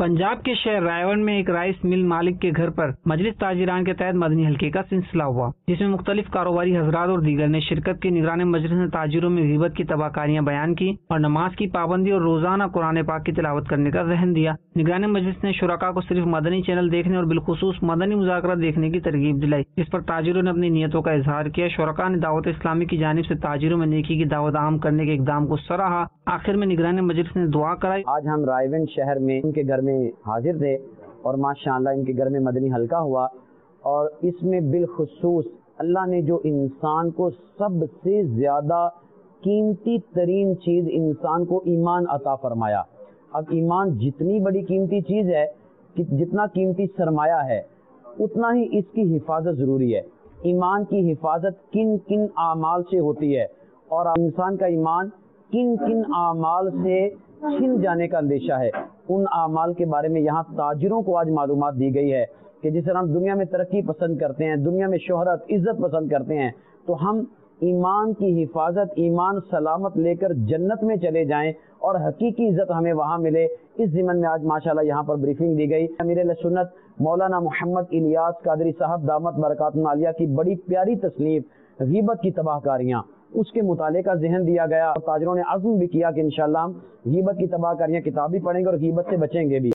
पंजाब के शहर रायवन में एक राइस मिल मालिक के घर पर मजलिस ताजिरान के तहत मदनी हल्के का सिलसिला हुआ, जिसमें मुख्तलिफ कारोबारी हजरात और दीगर ने शिरकत की। निगरान मजलिस ने ताजिरों में ग़ीबत की तबाहकारियां बयान की और नमाज की पाबंदी और रोजाना कुरान पाक की तिलावत करने का ज़हन दिया। निगरान मजलिस ने शुरका को सिर्फ मदनी चैनल देखने और बिलखुसूस मदनी मुज़ाकरा देखने की तरगीब दिलाई, जिस पर ताजिरों ने अपनी नीयतों का इजहार किया। शुरका ने दावत इस्लामी की जानिब से ताजिरों में नेकी की दावत आम करने के इक़दाम को सराहा। आखिर में निगरान मजलिस ने दुआ कराई। आज हम रायवन शहर में उनके घर में हाजिर थे और माशाअल्लाह इनके घर में मदनी हल्का हुआ और इसमें बिलखुसूस अल्लाह ने जो इंसान को सबसे ज़्यादा कीमती तरीन चीज़ इंसान को ईमान अता फरमाया। अब ईमान जितनी बड़ी कीमती चीज़ है कि जितना कीमती सरमाया है उतना ही इसकी हिफाजत ज़रूरी है। ईमान की हिफाजत किन किन आमाल से होती है और इंसान का ईमान किन किन आमाल से छिन जाने का अंदेशा है, उन आमाल के बारे में यहाँ ताजिरों को आज मालूमात दी गई है कि जिस तरह हम दुनिया में तरक्की पसंद करते हैं, दुनिया में शोहरत इज्जत पसंद करते हैं, तो हम ईमान की हिफाजत, ईमान सलामत लेकर जन्नत में चले जाएं और हकीकी इज्जत हमें वहाँ मिले। इस ज़िमन में आज माशाल्लाह यहाँ पर ब्रीफिंग दी गई। अमीर सुन्नत मौलाना मोहम्मद इलियास कादरी साहब दामत बरकातुहुल आलिया की बड़ी प्यारी तस्नीफ ग़ीबत की तबाहकारियाँ, उसके मुताले का ज़हन दिया गया और ताजिरों ने अज़्म भी किया कि इंशाअल्लाह हम ग़ीबत की तबाहकारियाँ किताब भी पढ़ेंगे और ग़ीबत से बचेंगे भी।